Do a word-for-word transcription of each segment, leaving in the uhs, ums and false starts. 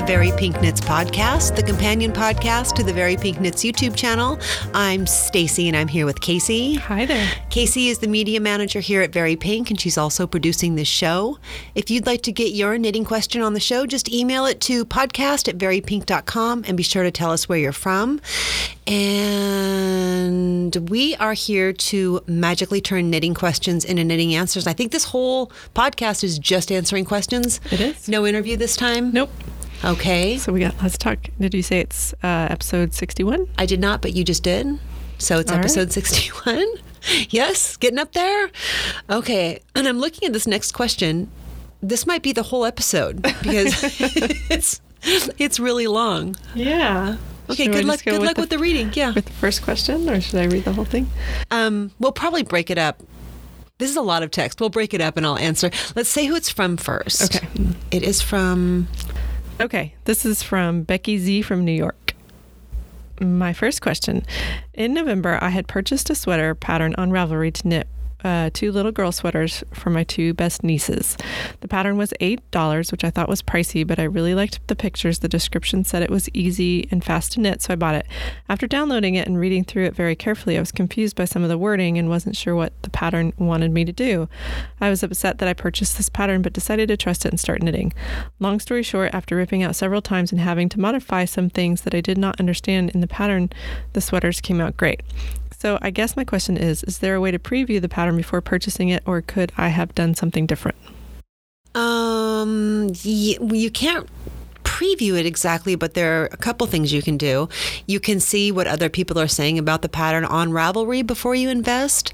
Very Pink Knits podcast, the companion podcast to the Very Pink Knits YouTube channel. I'm Stacy and I'm here with Casey. Hi there. Casey is the media manager here at Very Pink and she's also producing this show. If you'd like to get your knitting question on the show, just email it to podcast at very pink dot com and be sure to tell us where you're from. And we are here to magically turn knitting questions into knitting answers. I think this whole podcast is just answering questions. It is. No interview this time? Nope. Okay. So we got, let's talk. Did you say it's uh, episode sixty-one? I did not, but you just did. So it's All episode right. sixty-one. Yes, getting up there. Okay. And I'm looking at this next question. This might be the whole episode because it's it's really long. Yeah. Okay, Should good we luck just go good with luck the, with the reading. Yeah. With the first question, or should I read the whole thing? Um, we'll probably break it up. This is a lot of text. We'll break it up and I'll answer. Let's say who it's from first. Okay. It is from... Okay, this is from Becky Z from New York. My first question. In November, I had purchased a sweater pattern on Ravelry to knit uh, two little girl sweaters for my two best nieces. The pattern was eight dollars, which I thought was pricey, but I really liked the pictures. The description said it was easy and fast to knit, so I bought it. After downloading it and reading through it very carefully, I was confused by some of the wording and wasn't sure what the pattern wanted me to do. I was upset that I purchased this pattern, but decided to trust it and start knitting. Long story short, after ripping out several times and having to modify some things that I did not understand in the pattern, the sweaters came out great. So I guess my question is, is there a way to preview the pattern before purchasing it, or could I have done something different? Um, y- you can't preview it exactly, but there are a couple things you can do. You can see what other people are saying about the pattern on Ravelry before you invest.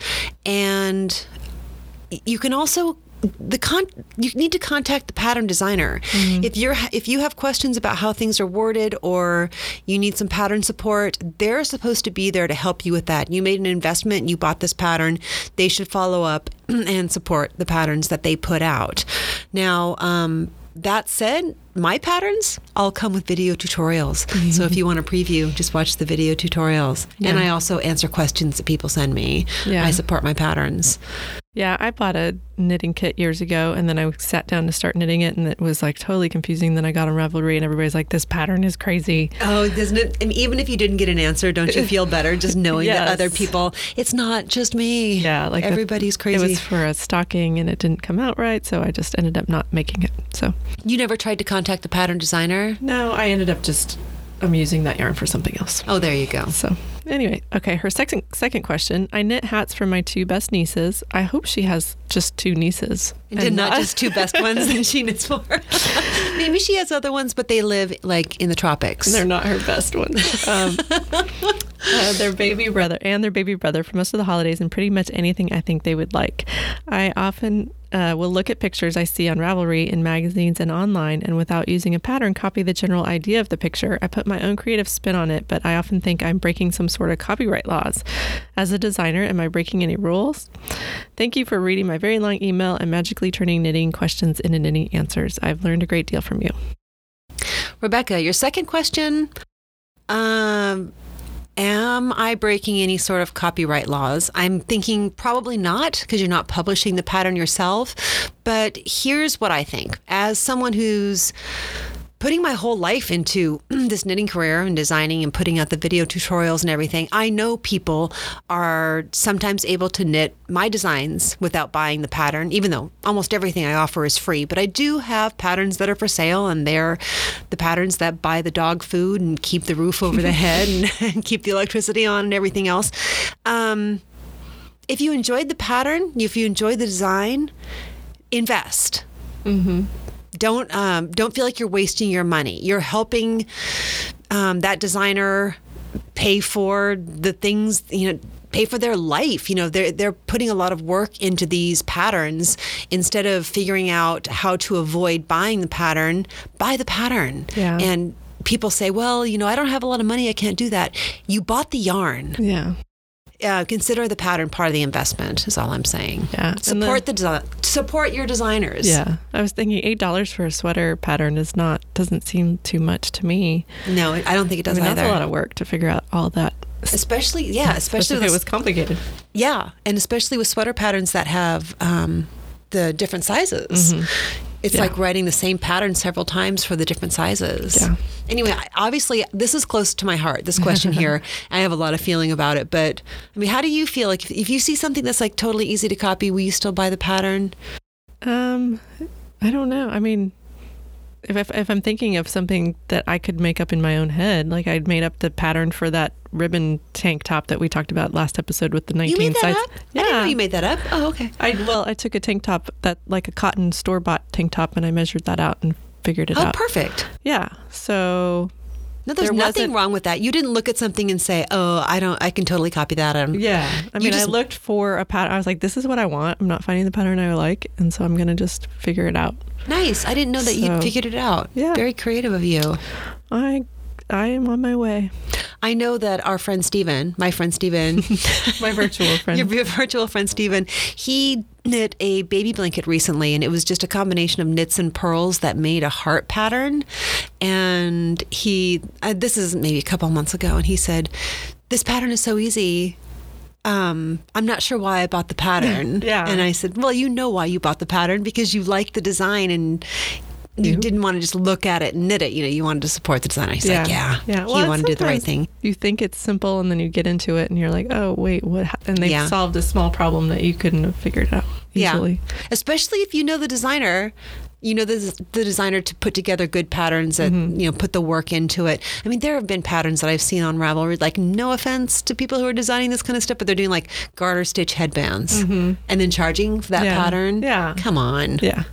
And you can also the con you need to contact the pattern designer. Mm-hmm. If you're if you have questions about how things are worded or you need some pattern support, they're supposed to be there to help you with that. You made an investment, you bought this pattern, they should follow up and support the patterns that they put out. Now, um, that said, my patterns all come with video tutorials. Mm-hmm. So if you want to preview, just watch the video tutorials. Yeah. And I also answer questions that people send me. Yeah. I support my patterns. Yeah, I bought a knitting kit years ago, and then I sat down to start knitting it, and it was like totally confusing. Then I got on Ravelry, and everybody's like, this pattern is crazy. Oh, doesn't it? And even if you didn't get an answer, don't you feel better just knowing Yes. that other people, it's not just me. Yeah, like everybody's the, crazy. It was for a stocking, and it didn't come out right, so I just ended up not making it. So you never tried to contact the pattern designer? No, I ended up just I'm using that yarn for something else. Oh, there you go. So anyway, okay, her second second question. I knit hats for my two best nieces. I hope she has just two nieces. And, and not, not just two best ones that she knits for. Maybe she has other ones, but they live like in the tropics. They're not her best ones. Um, uh, their baby brother and their baby brother for most of the holidays and pretty much anything I think they would like. I often Uh, will look at pictures I see on Ravelry in magazines and online, and without using a pattern, copy the general idea of the picture. I put my own creative spin on it, but I often think I'm breaking some sort of copyright laws. As a designer, am I breaking any rules? Thank you for reading my very long email and magically turning knitting questions into knitting answers. I've learned a great deal from you. Rebecca, your second question. Um... Am I breaking any sort of copyright laws? I'm thinking probably not, because you're not publishing the pattern yourself. But here's what I think. As someone who's putting my whole life into this knitting career and designing and putting out the video tutorials and everything, I know people are sometimes able to knit my designs without buying the pattern, even though almost everything I offer is free. But I do have patterns that are for sale, and they're the patterns that buy the dog food and keep the roof over the head and, and keep the electricity on and everything else. Um, if you enjoyed the pattern, if you enjoyed the design, invest. Mm-hmm. Don't um, don't feel like you're wasting your money. You're helping um, that designer pay for the things, you know, pay for their life. You know, they're they're putting a lot of work into these patterns. Instead of figuring out how to avoid buying the pattern, buy the pattern. Yeah. And people say, well, you know, I don't have a lot of money, I can't do that. You bought the yarn. Yeah. Uh, consider the pattern part of the investment is all I'm saying. Yeah. Support the, the design. Support your designers. Yeah. I was thinking eight dollars for a sweater pattern is not, doesn't seem too much to me. No, I don't think it does I mean, either. That's a lot of work to figure out all that. Especially, yeah, especially, especially if it was complicated. Yeah. And especially with sweater patterns that have um, the different sizes. Mm-hmm. It's Yeah. like writing the same pattern several times for the different sizes. Yeah. Anyway, I- obviously, this is close to my heart, this question here. I have a lot of feeling about it. But, I mean, how do you feel? Like, if, if you see something that's like totally easy to copy, will you still buy the pattern? Um, I don't know. I mean, if, if if I'm thinking of something that I could make up in my own head, like I'd made up the pattern for that ribbon tank top that we talked about last episode with the nineteen You made that sides. up? I didn't know you made that up. Oh, okay. I well, I took a tank top that like a cotton store bought tank top, and I measured that out and figured it Oh, out. perfect. Yeah. So No, there's There nothing wasn't- wrong with that. You didn't look at something and say, "Oh, I don't. I can totally copy that." Um, yeah, I You mean, just- I looked for a pattern. I was like, this is what I want. I'm not finding the pattern I like, and so I'm gonna just figure it out. Nice. I didn't know that you So- figured it out. Yeah. Very creative of you. I I am on my way. I know that our friend Steven, my friend Steven, My virtual friend. your virtual friend Steven, he knit a baby blanket recently, and it was just a combination of knits and pearls that made a heart pattern. And he, uh, this is maybe a couple months ago, and he said, "This pattern is so easy. Um, I'm not sure why I bought the pattern." Yeah. And I said, "Well, you know why you bought the pattern, because you liked the design and you You- didn't want to just look at it and knit it. You know, you wanted to support the designer." He's like, "Yeah, yeah. he wanted to do the right sometimes thing." You think it's simple, and then you get into it, and you're like, oh wait, what? hap-" And they've Yeah. solved a small problem that you couldn't have figured out easily. Yeah, especially if you know the designer. You know the the designer to put together good patterns that Mm-hmm. you know put the work into it. I mean, there have been patterns that I've seen on Ravelry. Like, no offense to people who are designing this kind of stuff, but they're doing like garter stitch headbands and then charging for that Mm-hmm. Yeah. pattern. Yeah. Come on. Yeah.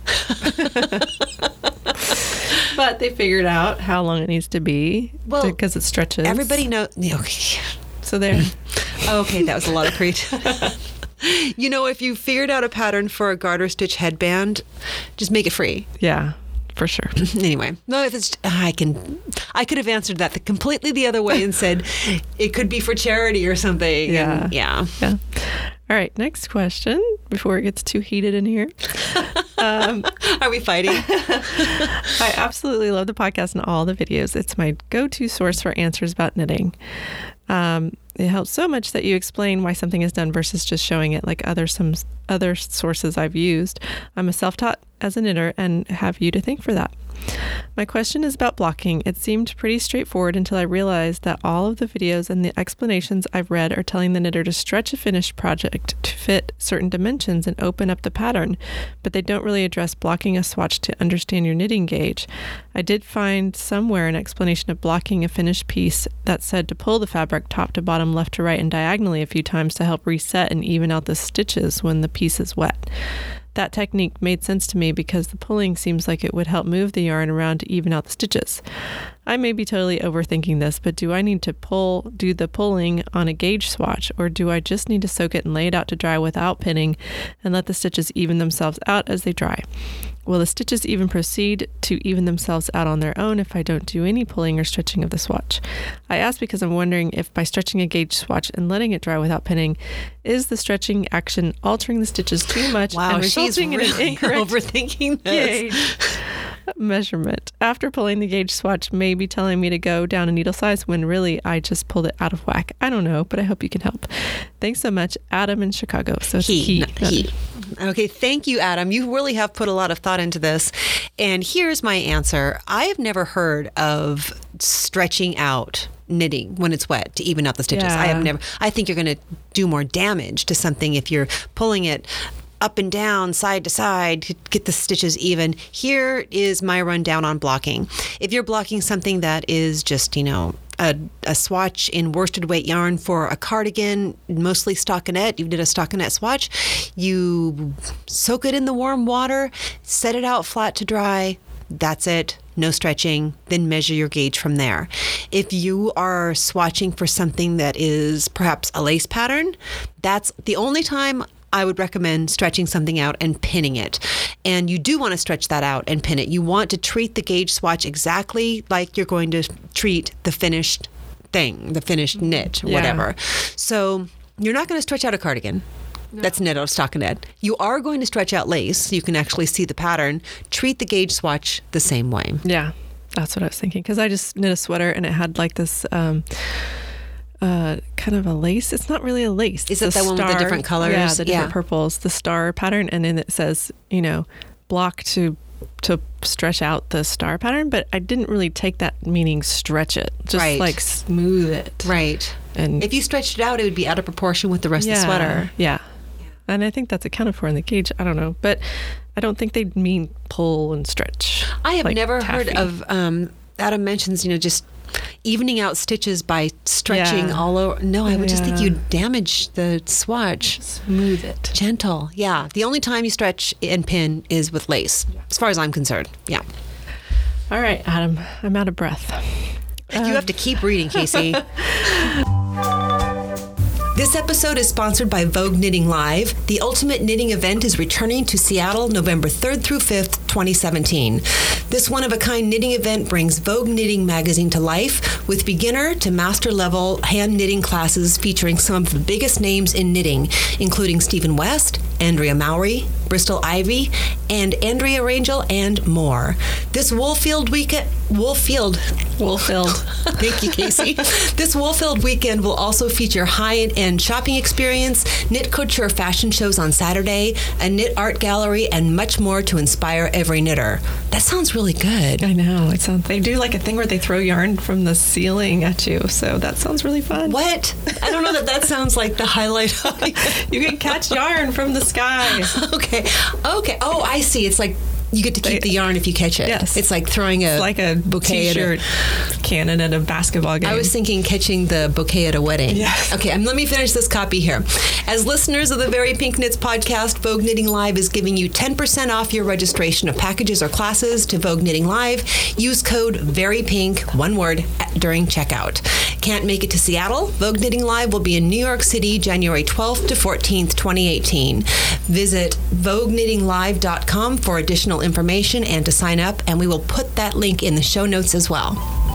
But they figured out how long it needs to be Well, because it stretches. Everybody knows. Okay. So there. Okay, that was a lot of creativity. You know, if you figured out a pattern for a garter stitch headband, just make it free. Yeah, for sure. Anyway, no, if it's, I can, I could have answered that the, completely the other way and said it could be for charity or something. Yeah. And yeah. Yeah. All right. Next question before it gets too heated in here. Um, Are we fighting? I absolutely love the podcast and all the videos. It's my go-to source for answers about knitting. Um, it helps so much that you explain why something is done versus just showing it like other some other sources I've used. I'm a self-taught as a knitter and have you to thank for that. My question is about blocking. It seemed pretty straightforward until I realized that all of the videos and the explanations I've read are telling the knitter to stretch a finished project to fit certain dimensions and open up the pattern, but they don't really address blocking a swatch to understand your knitting gauge. I did find somewhere an explanation of blocking a finished piece that said to pull the fabric top to bottom, left to right, and diagonally a few times to help reset and even out the stitches when the piece is wet. That technique made sense to me because the pulling seems like it would help move the yarn around to even out the stitches. I may be totally overthinking this, but do I need to pull, do the pulling on a gauge swatch, or do I just need to soak it and lay it out to dry without pinning and let the stitches even themselves out as they dry? Will the stitches even proceed to even themselves out on their own if I don't do any pulling or stretching of the swatch? I ask because I'm wondering if by stretching a gauge swatch and letting it dry without pinning, is the stretching action altering the stitches too much Wow, and she's resulting in an really incorrect overthinking this. gauge measurement? After pulling the gauge swatch may be telling me to go down a needle size when really I just pulled it out of whack. I don't know, but I hope you can help. Thanks so much, Adam in Chicago. So it's He, he. not he. Okay, thank you, Adam. You really have put a lot of thought into this. And here's my answer. I have never heard of stretching out knitting when it's wet to even out the stitches. I have Yeah. never. I think you're going to do more damage to something if you're pulling it up and down, side to side, to get the stitches even. Here is my rundown on blocking. If you're blocking something that is just, you know, a, a swatch in worsted weight yarn for a cardigan, mostly stockinette, you did a stockinette swatch, you soak it in the warm water, set it out flat to dry. That's it. No stretching. Then measure your gauge from there. If you are swatching for something that is perhaps a lace pattern, that's the only time I would recommend stretching something out and pinning it. And you do want to stretch that out and pin it. You want to treat the gauge swatch exactly like you're going to treat the finished thing, the finished knit, Yeah. whatever. So you're not going to stretch out a cardigan. That's knit out of stockinette. You are going to stretch out lace. You can actually see the pattern. Treat the gauge swatch the same way. Yeah, that's what I was thinking. Because I just knit a sweater and it had like this um, uh, kind of a lace. It's not really a lace. Is It's it a the one with the star- different colors? Yeah, the different Yeah. purples, the star pattern. And then it says, you know, block to to stretch out the star pattern, but I didn't really take that meaning stretch it, just Right. like smooth it. Right. And If you stretched it out, it would be out of proportion with the rest yeah, of the sweater. Yeah. And I think that's accounted for in the gauge. I don't know, but I don't think they mean pull and stretch. I have like never taffy. heard of, um, Adam mentions, you know, just evening out stitches by stretching Yeah. all over. No, I would just think Yeah. you'd damage the swatch. Smooth it. Gentle. Yeah. The only time you stretch and pin is with lace, as far as I'm concerned. Yeah. All right, Adam, I'm out of breath. You have to keep reading, Casey. This episode is sponsored by Vogue Knitting Live. The Ultimate Knitting event is returning to Seattle November third through fifth, twenty seventeen. This one-of-a-kind knitting event brings Vogue Knitting magazine to life with beginner to master level hand knitting classes featuring some of the biggest names in knitting, including Stephen West, Andrea Mowry, Bristol Ivy, and Andrea Rangel, and more. This Woolfield weekend, Woolfield, Woolfield. Thank you, Casey. This Woolfield weekend will also feature high-end shopping experience, knit couture fashion shows on Saturday, a knit art gallery, and much more to inspire every knitter. That sounds really good. I know. It sounds. They do like a thing where they throw yarn from the ceiling at you, so that sounds really fun. What? I don't know that that sounds like the highlight of it. You can catch yarn from the sky. Okay. Okay. Oh, I see. It's like you get to keep They- the yarn if you catch it. Yes. It's like throwing a It's like a bouquet at a- t-shirt cannon at a basketball game. I was thinking catching the bouquet at a wedding. Yes. Okay, and let me finish this copy here. As listeners of the Very Pink Knits podcast, Vogue Knitting Live is giving you ten percent off your registration of packages or classes to Vogue Knitting Live. Use code VERYPINK, one word, at- during checkout. Can't make it to Seattle? Vogue Knitting Live will be in New York City, January twelfth to fourteenth, twenty eighteen. Visit vogue knitting live dot com for additional information and to sign up, and we will put that link in the show notes as well.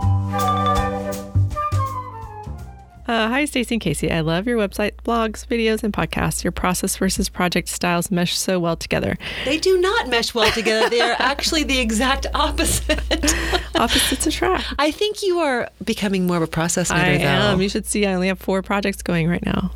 Uh, hi, Stacey and Casey. I love your website, blogs, videos, and podcasts. Your process versus project styles mesh so well together. They do not mesh well together. They are actually the exact opposite. Opposites attract. I think you are becoming more of a process knitter, I though. am. You should see I only have four projects going right now.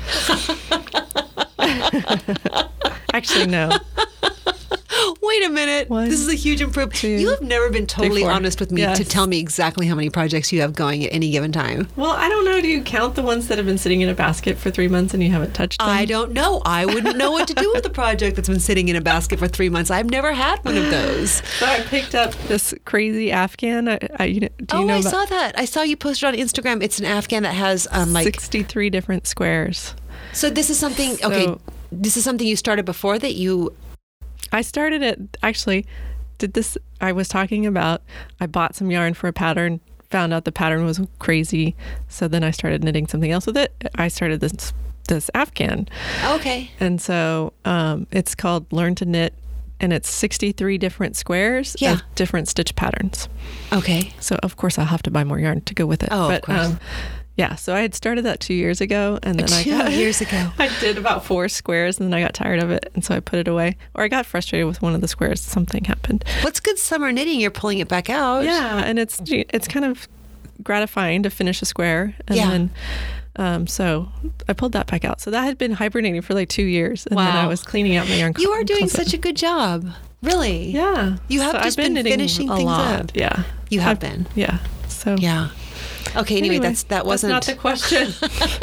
Actually, no. Wait a minute. One, this is a huge improvement. two, You have never been totally four. honest with me Yes. to tell me exactly how many projects you have going at any given time. Well, I don't know. Do you count the ones that have been sitting in a basket for three months and you haven't touched them? I don't know. I wouldn't know what to do with a project that's been sitting in a basket for three months. I've never had one of those. So I picked up this crazy Afghan. I, I, you know, do you oh, know I about saw that. I saw you posted on Instagram. It's an Afghan that has um, like. sixty-three different squares. So this is something. Okay, So- this is something you started before that you. I started it, actually, did this, I was talking about, I bought some yarn for a pattern, found out the pattern was crazy, so then I started knitting something else with it. I started this this Afghan. Okay. And so um, it's called Learn to Knit, and it's sixty-three different squares Yeah. of different stitch patterns. Okay. So of course I'll have to buy more yarn to go with it. Oh, of but, course. Um, yeah, so I had started that two years ago, and then I Two got, years ago. I did about four squares, and then I got tired of it, and so I put it away. Or I got frustrated with one of the squares. Something happened. What's good summer knitting? You're pulling it back out. Yeah, and it's it's kind of gratifying to finish a square, and Yeah. then um, so I pulled that back out. So that had been hibernating for like two years, and then I Wow. was cleaning out my yarn. You are doing closet. such a good job. Really? Yeah. You have So just I've been, been knitting finishing a things lot. up. Yeah. You have I've- been. Yeah. So Yeah. Okay, anyway, that's that wasn't That's not the question.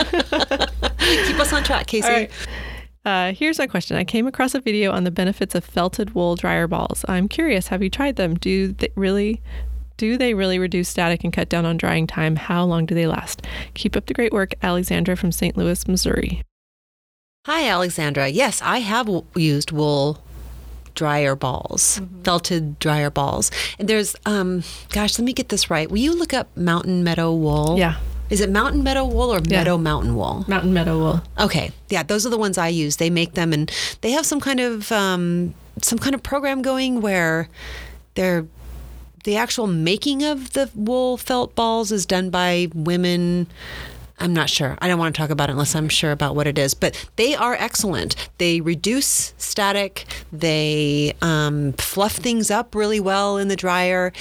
keep us on track, Casey. All right. Uh, here's my question. I came across a video on the benefits of felted wool dryer balls. I'm curious, have you tried them? Do they really do they really reduce static and cut down on drying time? How long do they last? Keep up the great work, Alexandra from Saint Louis, Missouri. Hi, Alexandra. Yes, I have w- used wool dryer balls, Mm-hmm. felted dryer balls. And there's, um, gosh, let me get this right. Will you look up Mountain Meadow wool? Yeah. Is it Mountain Meadow wool or Yeah. Meadow Mountain wool? Mountain Meadow wool. Okay, yeah, those are the ones I use. They make them, and they have some kind of um, some kind of program going where they're the actual making of the wool felt balls is done by women I'm not sure. I don't want to talk about it unless I'm sure about what it is. But they are excellent. They reduce static. They um, fluff things up really well in the dryer.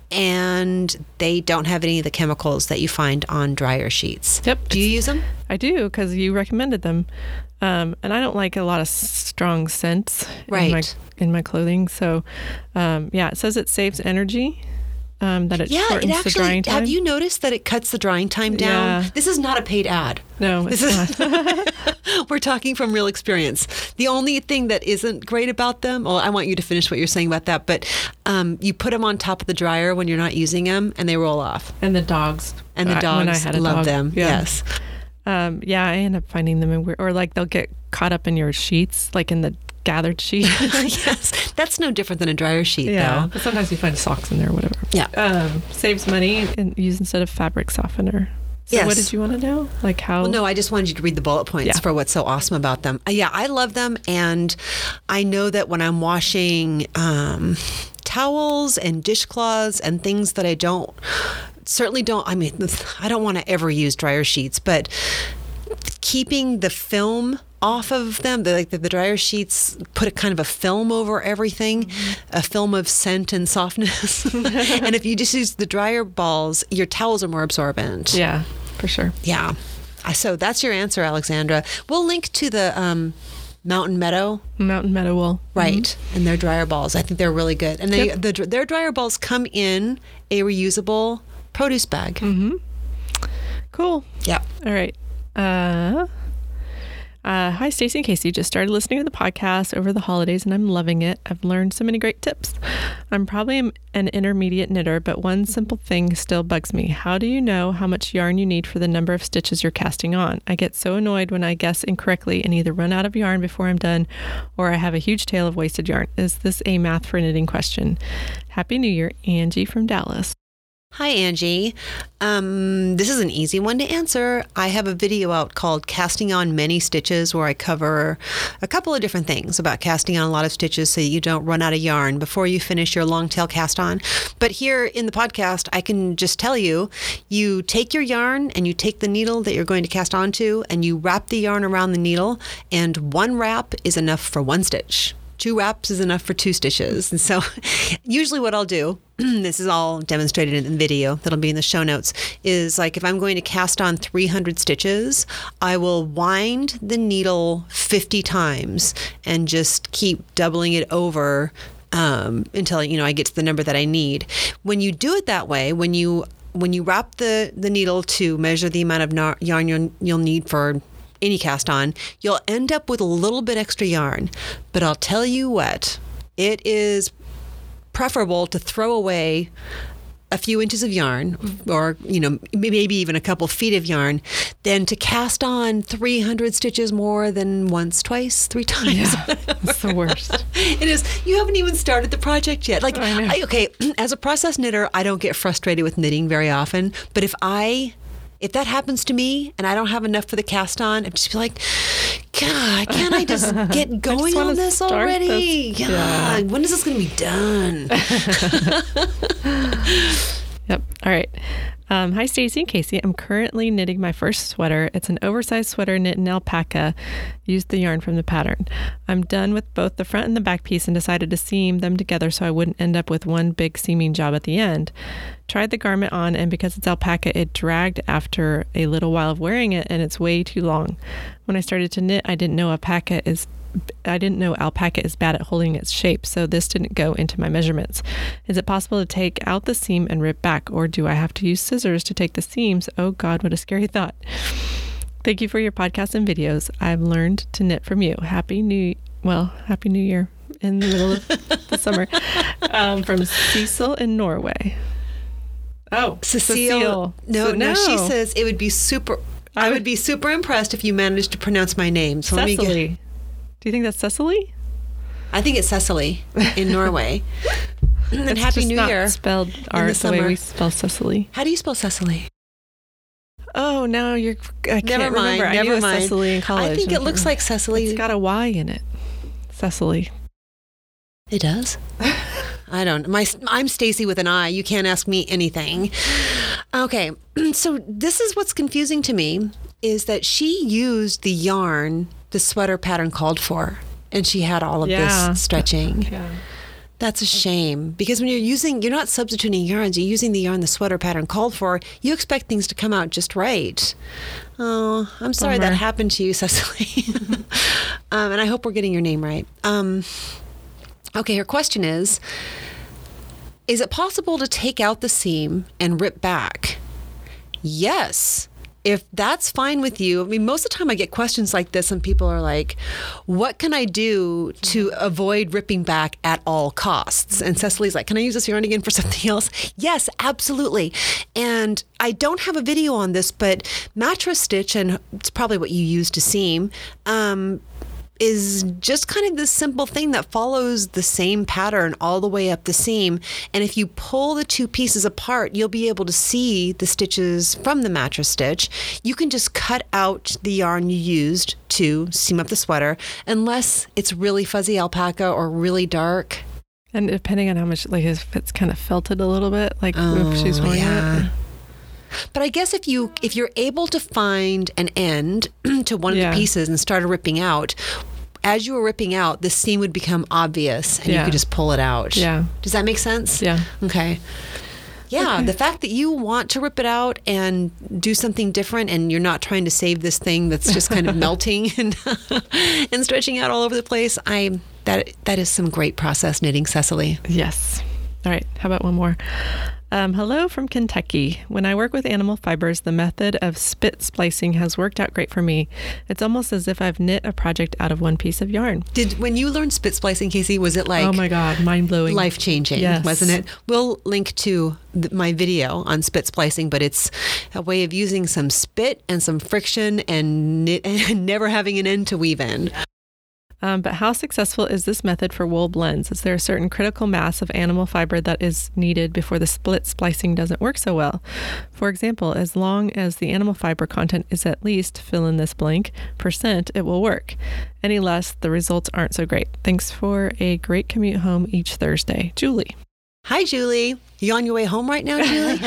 And they don't have any of the chemicals that you find on dryer sheets. Yep. Do you use them? I do, because you recommended them. Um, and I don't like a lot of strong scents right. in my in my clothing. So, um, yeah, it says it saves energy. Um, that it yeah, shortens it actually, the drying time. Have you noticed that it cuts the drying time down? Yeah. This is not a paid ad. No, it's this not. Is, we're talking from real experience. The only thing that isn't great about them, well, I want you to finish what you're saying about that, but um, you put them on top of the dryer when you're not using them and they roll off. And the dogs. And the dogs when I had a love dog. them. Yeah. Yes. Um, yeah, I end up finding them in weird, or like they'll get caught up in your sheets, like in the gathered sheet. Yes, that's no different than a dryer sheet, yeah, though. but sometimes you find socks in there or whatever. Yeah. Um, saves money and use instead of fabric softener. So yes. What did you want to know? Like how? Well, no, I just wanted you to read the bullet points Yeah. for what's so awesome about them. Uh, yeah, I love them. And I know that when I'm washing um, towels and dishcloths and things that I don't, certainly don't, I mean, I don't want to ever use dryer sheets, but keeping the film off of them, the, like the, the dryer sheets put a kind of a film over everything, mm-hmm. a film of scent and softness. And if you just use the dryer balls, your towels are more absorbent. Yeah, for sure. Yeah. So that's your answer, Alexandra. We'll link to the um, Mountain Meadow. Mountain Meadow wool. Right. Mm-hmm. And their dryer balls. I think they're really good. And they Yep. the, their dryer balls come in a reusable produce bag. Mm-hmm. Cool. Yeah. All right. Uh, uh, hi, Stacey and Casey. Just started listening to the podcast over the holidays and I'm loving it. I've learned so many great tips. I'm probably an intermediate knitter, but one simple thing still bugs me. How do you know how much yarn you need for the number of stitches you're casting on? I get so annoyed when I guess incorrectly and either run out of yarn before I'm done or I have a huge tail of wasted yarn. Is this a math for knitting question? Happy New Year, Angie from Dallas. Hi, Angie. Um, this is an easy one to answer. I have a video out called Casting on Many Stitches where I cover a couple of different things about casting on a lot of stitches so you don't run out of yarn before you finish your long tail cast on. But here in the podcast, I can just tell you, you take your yarn and you take the needle that you're going to cast onto and you wrap the yarn around the needle, and one wrap is enough for one stitch. Two wraps is enough for two stitches. And so usually what I'll do, this is all demonstrated in the video that'll be in the show notes, is like if I'm going to cast on three hundred stitches, I will wind the needle fifty times and just keep doubling it over um, until, you know, I get to the number that I need. When you do it that way, when you when you wrap the, the needle to measure the amount of nar- yarn you'll, you'll need for any cast on, you'll end up with a little bit extra yarn. But I'll tell you what, it is preferable to throw away a few inches of yarn, or, you know, maybe even a couple feet of yarn, than to cast on three hundred stitches more than once, twice, three times. Yeah, it's the worst. It is. You haven't even started the project yet. Like, I know. I, okay, as a process knitter, I don't get frustrated with knitting very often, but if I If that happens to me and I don't have enough for the cast on, I'm just be like, God, can't I just get going just on this already? This. God, Yeah. when is this going to be done? Yep. All right. Um, hi, Stacey and Casey. I'm currently knitting my first sweater. It's an oversized sweater knit in alpaca. Used the yarn from the pattern. I'm done with both the front and the back piece and decided to seam them together so I wouldn't end up with one big seaming job at the end. Tried the garment on, and because it's alpaca, it dragged after a little while of wearing it, and it's way too long. When I started to knit, I didn't know alpaca is I didn't know alpaca is bad at holding its shape, so this didn't go into my measurements. Is it possible to take out the seam and rip back, or do I have to use scissors to take the seams? Oh God, what a scary thought. Thank you for your podcast and videos. I've learned to knit from you. Happy New, well, Happy New Year in the middle of the summer. Um, from Cecil in Norway. Oh, Cecile. Cecile. No, So- no, she says it would be super, I would be super impressed if you managed to pronounce my name. So let me Cecily. get, Do you think that's Cecily? I think it's Cecily in Norway. And It's Happy just New not Year. spelled the art the, way summer. we spell Cecily. How do you spell Cecily? Oh, no, you're. I can't Never mind. remember. I Never knew it was mind. Cecily in college. I think and it looks can't like Cecily. remember. It's got a Y in it. Cecily. It does? I don't. My I'm Stacy with an I. You can't ask me anything. Okay, so this is what's confusing to me, is that she used the yarn the sweater pattern called for, and she had all of Yeah. this stretching. Yeah. That's a shame, because when you're using, you're not substituting yarns, you're using the yarn the sweater pattern called for, you expect things to come out just right. Oh, I'm sorry Bummer. that happened to you, Cecily. um, and I hope we're getting your name right. Um, okay, her question is, is it possible to take out the seam and rip back? Yes. If that's fine with you. I mean, most of the time I get questions like this and people are like, what can I do to avoid ripping back at all costs? And Cecily's like, can I use this yarn again for something else? Yes, absolutely. And I don't have a video on this, but mattress stitch, and it's probably what you use to seam, um, is just kind of this simple thing that follows the same pattern all the way up the seam. And if you pull the two pieces apart, you'll be able to see the stitches from the mattress stitch. You can just cut out the yarn you used to seam up the sweater, unless it's really fuzzy alpaca or really dark. And depending on how much, like if it's kind of felted a little bit, like Oh, if she's wearing yeah. it. But I guess if you if you're able to find an end to one of Yeah. the pieces and start ripping out, as you were ripping out, the seam would become obvious and you Yeah. could just pull it out. Yeah. Does that make sense? Yeah. Okay. Yeah, Okay. the fact that you want to rip it out and do something different, and you're not trying to save this thing that's just kind of melting and and stretching out all over the place, I that that is some great process knitting, Cecily. Yes. All right. How about one more? Um, hello from Kentucky. When I work with animal fibers, the method of spit splicing has worked out great for me. It's almost as if I've knit a project out of one piece of yarn. Did when you learned spit splicing, Casey, was it like Oh my God, mind blowing. life changing, Yes. wasn't it? We'll link to th- my video on spit splicing, but it's a way of using some spit and some friction and, knit, and never having an end to weave in. Um, but how successful is this method for wool blends? Is there a certain critical mass of animal fiber that is needed before the split splicing doesn't work so well? For example, as long as the animal fiber content is at least, fill in this blank, percent, it will work. Any less, the results aren't so great. Thanks for a great commute home each Thursday. Julie. Hi, Julie. You on your way home right now, Julie?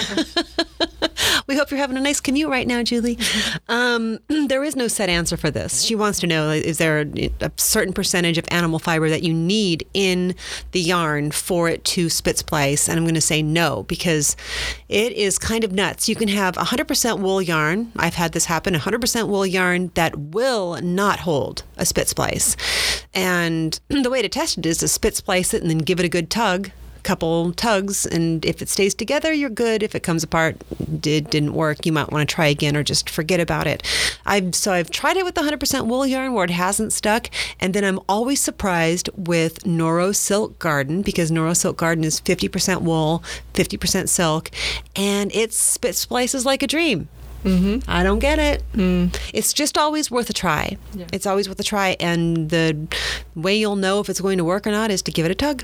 We hope you're having a nice commute right now, Julie. Um, there is no set answer for this. She wants to know, is there a, a certain percentage of animal fiber that you need in the yarn for it to spit splice? And I'm going to say no, because it is kind of nuts. You can have one hundred percent wool yarn. I've had this happen, one hundred percent wool yarn that will not hold a spit splice. And the way to test it is to spit splice it and then give it a good tug. Couple tugs, and if it stays together, you're good. If it comes apart, did didn't work, you might want to try again or just forget about it. I've so I've tried it with one hundred percent wool yarn where it hasn't stuck, and then I'm always surprised with Noro Silk Garden, because Noro Silk Garden is fifty percent wool, fifty percent silk, and it spit splices like a dream. Mm-hmm. I don't get it. Mm. It's just always worth a try. Yeah. It's always worth a try, and the way you'll know if it's going to work or not is to give it a tug.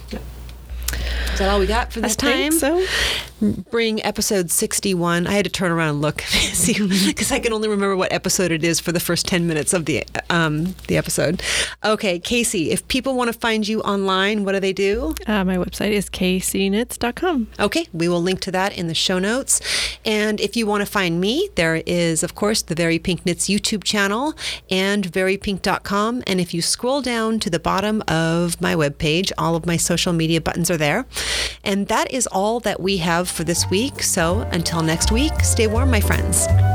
Is that all we got for this I time? think so. Bring episode sixty-one. I had to turn around and look because I can only remember what episode it is for the first ten minutes of the um, the episode. Okay, Casey, if people want to find you online, what do they do? Uh, my website is k c knits dot com. Okay, we will link to that in the show notes. And if you want to find me, there is, of course, the Very Pink Knits YouTube channel and very pink dot com. And if you scroll down to the bottom of my webpage, all of my social media buttons are there. And that is all that we have for this week. So until next week, stay warm, my friends.